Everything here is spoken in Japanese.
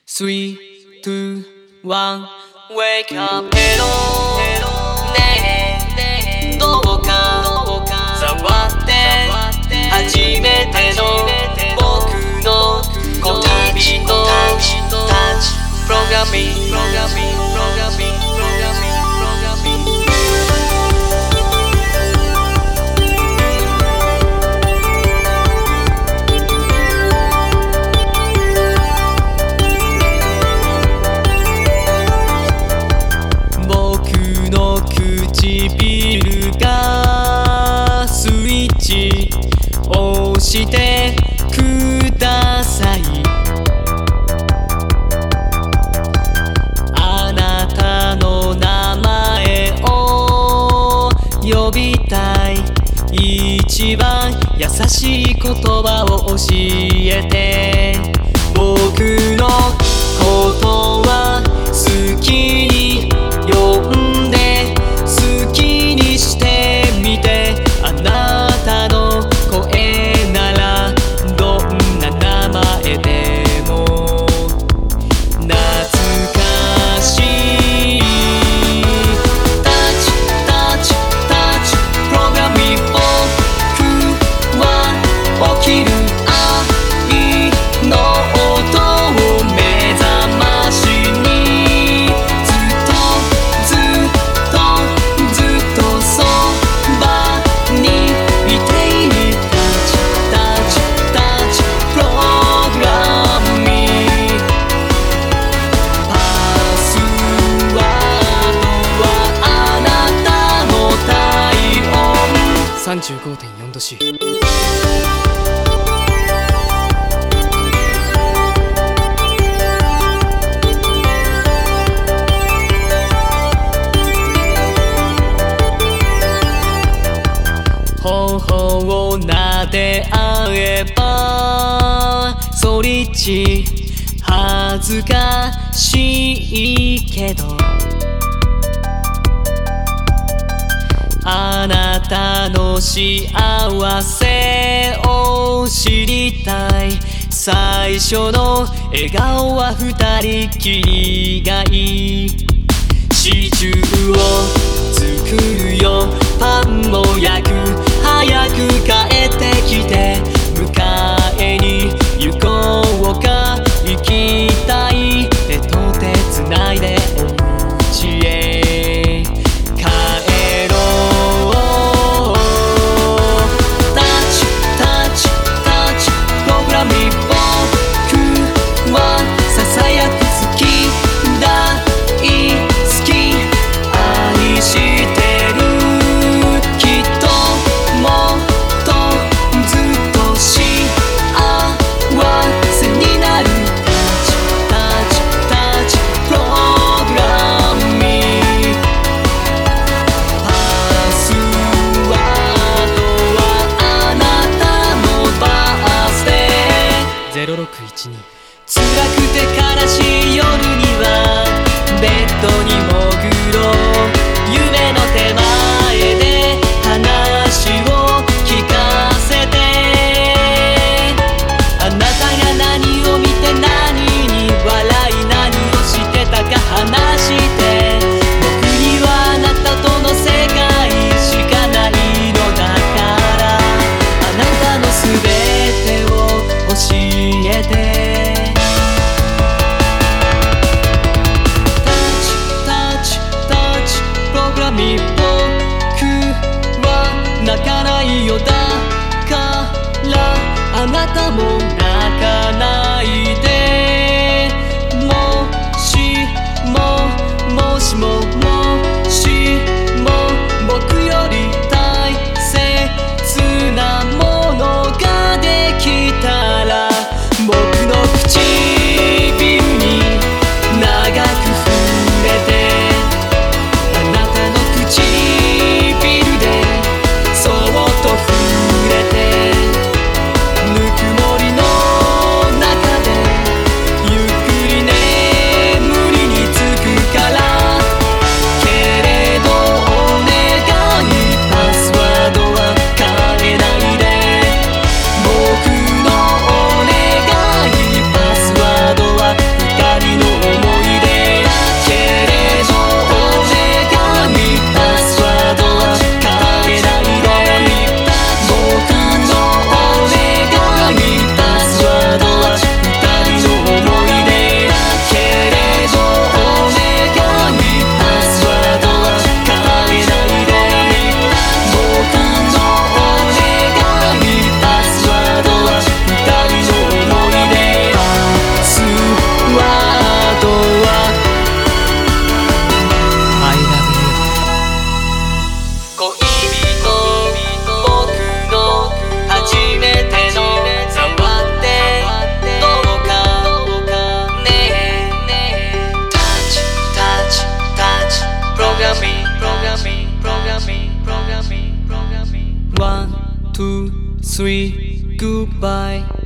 3, 2, 1 Wake up ねえどうか触って初めての僕の恋人たちプログラミング唇がスイッチ押してください。あなたの名前を呼びたい。一番優しい言葉を教えて。僕のことは好きに呼んで好きにしてみて。あなたの声ならどんな名前でも懐かしい。タッチプログラミング。僕は起きる愛の音を目覚ましにずっとそばにいている。タッチプログラミング。パスワードはあなたの体温 35.4 度 C。頬を撫で合えばソリッチ恥ずかしいけどあなたの幸せを知りたい。最初の笑顔は二人きりがいい。シチューを作るよパンも焼く。早く帰ってきて迎えに行こうか。行きたい手と手つないでお家へ帰ろう。タッチプログラミング。僕はささやく好き大好き愛してる。0612辛くて悲しい夜にはベッドに潜ろう。夢の手前で話を聞かせて。あなたが何を見て何に笑い何をしてたか話して。僕にはあなたとの世界しかないのだからあなたのすべてを教えて。タッチプログラミング。 three, goodbye.